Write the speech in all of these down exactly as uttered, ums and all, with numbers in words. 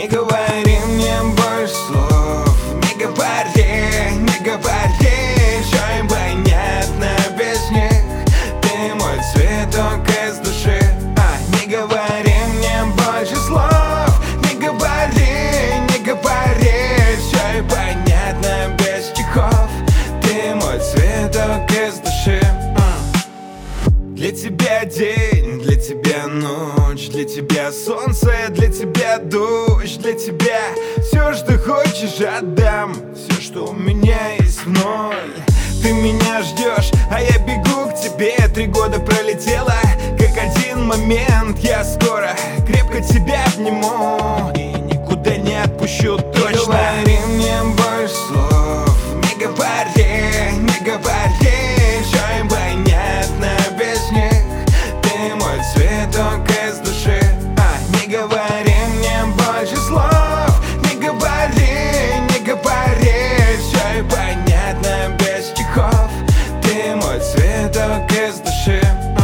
Не говори мне больше слов, не говори, не говори, все им понятно без них. Ты мой цветок из души. А, не говори мне больше слов, не говори, не говори, все им понятно без стихов. Ты мой цветок из души. Для тебя день, для тебя ночь, для тебя солнце, для тебя дождь, для тебя все, что хочешь, отдам, все, что у меня есть в ноль. Ты меня ждешь, а я бегу к тебе. Три года пролетело, как один момент. Я скоро крепко тебя обниму и никуда не отпущу точно. Не говори мне больше слов, не говори, не говори, все им понятно без них. Ты мой цветок из души. А, не говори мне больше слов, не говори, не говори, все им понятно без стихов. Ты мой цветок из души.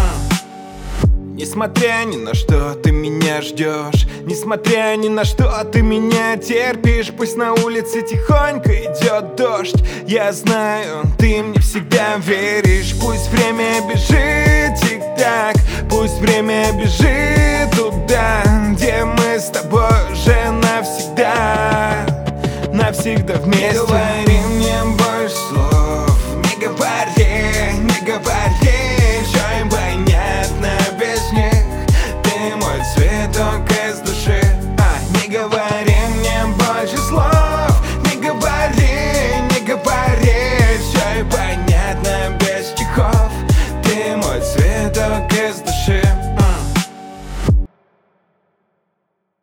Несмотря ни на что, ты меня ждешь. Несмотря ни на что, ты меня терпишь. Пусть на улице тихонько идет дождь, я знаю, ты мне всегда веришь. Пусть время бежит тик-так, пусть время бежит туда, где мы с тобой уже навсегда, навсегда вместе. Не говори мне больше слов, не говори, не говори, все им понятно без них. Ты мой цветок из души. А, не говори мне больше слов, не говори, не говори, все им понятно без стихов. Ты мой цветок из души.